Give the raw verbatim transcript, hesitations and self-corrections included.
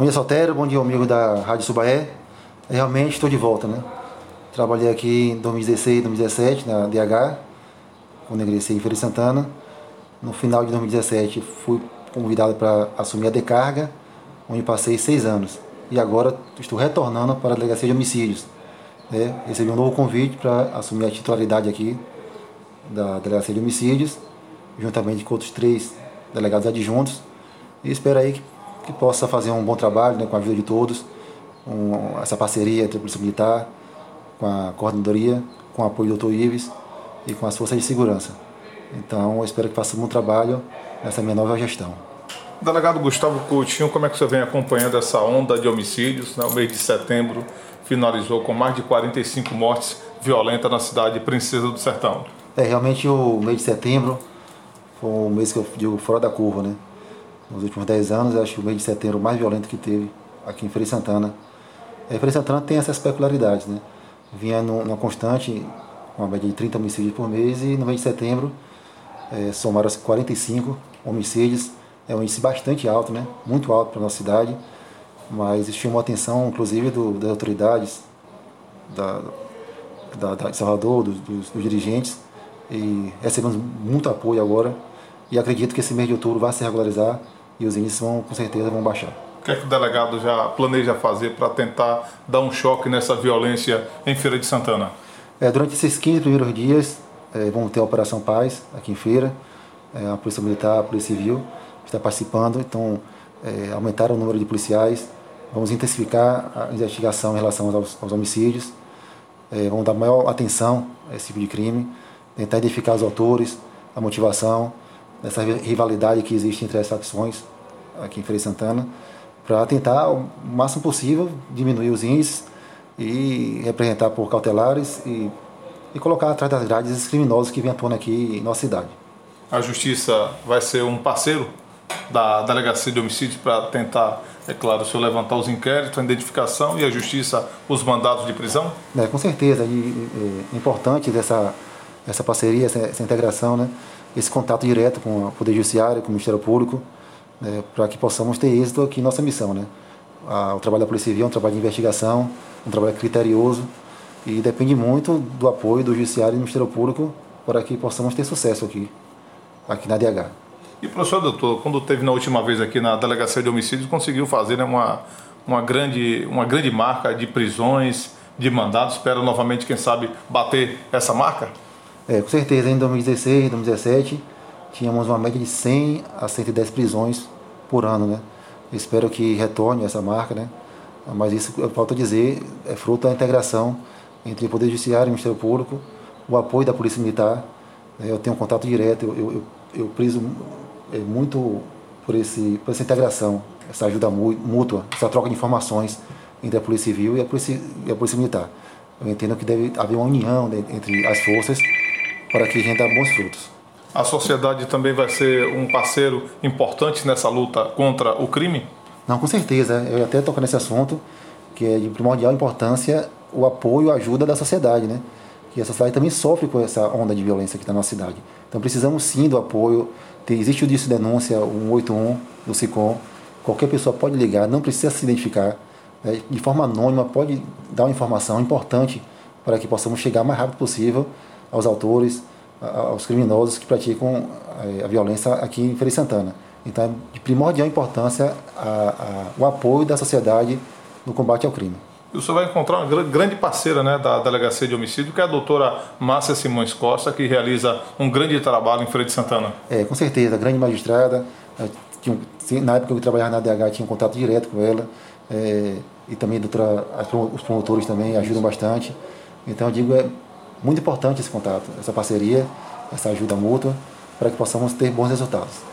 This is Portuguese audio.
Bom dia, Saltério. Bom dia, amigo da Rádio Subaé. Realmente estou de volta, né? Trabalhei aqui em dois mil e dezesseis, dois mil e dezessete na D H, quando ingressei em Feira de Santana. No final de dois mil e dezessete fui convidado para assumir a Decarga, onde passei seis anos. E agora estou retornando para a Delegacia de Homicídios. Né? Recebi um novo convite para assumir a titularidade aqui da Delegacia de Homicídios, juntamente com outros três delegados adjuntos. E espero aí que, que possa fazer um bom trabalho, né, com a ajuda de todos, um, essa parceria entre a Polícia Militar, com a Coordenadoria, com o apoio do doutor Ives e com as forças de segurança. Então, eu espero que faça um bom trabalho nessa minha nova gestão. Delegado Gustavo Coutinho, como é que você vem acompanhando essa onda de homicídios? Né? O mês de setembro finalizou com mais de quarenta e cinco mortes violentas na cidade de Princesa do Sertão. É, realmente o mês de setembro foi um mês que eu digo fora da curva, né? Nos últimos dez anos, eu acho que o mês de setembro mais violento que teve aqui em Feira de Santana. É, Feira de Santana tem essas peculiaridades, né? Vinha numa constante, uma média de trinta homicídios por mês, e no mês de setembro é, somaram-se quarenta e cinco homicídios. É um índice bastante alto, né? Muito alto para a nossa cidade, mas chamou a atenção, inclusive, do, das autoridades da, da, da de Salvador, dos, dos, dos dirigentes, e recebemos muito apoio agora, e acredito que esse mês de outubro vai se regularizar e os índices vão, com certeza, vão baixar. O que é que o delegado já planeja fazer para tentar dar um choque nessa violência em Feira de Santana? É, durante esses quinze primeiros dias, é, vamos ter a Operação Paz aqui em Feira, é, a Polícia Militar, a Polícia Civil está participando, então é, aumentaram o número de policiais, vamos intensificar a investigação em relação aos, aos homicídios, é, vamos dar maior atenção a esse tipo de crime, tentar identificar os autores, a motivação, essa rivalidade que existe entre as facções aqui em Feira de Santana, para tentar, o máximo possível, diminuir os índices e representar por cautelares e, e colocar atrás das grades esses criminosos que vêm atuando aqui em nossa cidade. A Justiça vai ser um parceiro da Delegacia de Homicídios para tentar, é claro, o senhor levantar os inquéritos, a identificação, e a Justiça os mandados de prisão? É, com certeza, e, é importante dessa, essa parceria, essa, essa integração, né? Esse contato direto com o Poder Judiciário, com o Ministério Público, né? Para que possamos ter êxito aqui em nossa missão. Né? A, o trabalho da Polícia Civil é um trabalho de investigação, um trabalho criterioso, e depende muito do apoio do Judiciário e do Ministério Público para que possamos ter sucesso aqui, aqui na D H. E, professor doutor, quando teve na última vez aqui na Delegacia de Homicídios, conseguiu fazer, né, uma, uma, grande, uma grande marca de prisões, de mandados. Espera novamente, quem sabe, bater essa marca? É, com certeza, em dois mil e dezesseis, dois mil e dezessete, tínhamos uma média de cem a cento e dez prisões por ano, né? Espero que retorne essa marca, né? Mas isso, falta dizer, é fruto da integração entre o Poder Judiciário e o Ministério Público, o apoio da Polícia Militar. Eu tenho um contato direto, eu, eu, eu priso muito por, esse, por essa integração, essa ajuda mútua, essa troca de informações entre a Polícia Civil e a Polícia, e a Polícia Militar. Eu entendo que deve haver uma união entre as forças para que renda bons frutos. A sociedade também vai ser um parceiro importante nessa luta contra o crime? Não, com certeza. Eu ia até tocar nesse assunto, que é de primordial importância o apoio e a ajuda da sociedade, né? Que a sociedade também sofre com essa onda de violência aqui na nossa cidade. Então precisamos sim do apoio. Tem, existe o disco de denúncia, o cento e oitenta e um do SICOM. Qualquer pessoa pode ligar, não precisa se identificar. Né? De forma anônima, pode dar uma informação importante para que possamos chegar o mais rápido possível aos autores, aos criminosos que praticam a violência aqui em Feira de Santana. Então, é de primordial importância a, a, o apoio da sociedade no combate ao crime. E o senhor vai encontrar uma grande parceira, né, da Delegacia de Homicídio, que é a doutora Márcia Simões Costa, que realiza um grande trabalho em Feira de Santana. É, com certeza, a grande magistrada. Na época que eu trabalhava na D H, tinha um contato direto com ela. É, e também a doutora, os promotores também ajudam bastante. Então, eu digo, é muito importante esse contato, essa parceria, essa ajuda mútua, para que possamos ter bons resultados.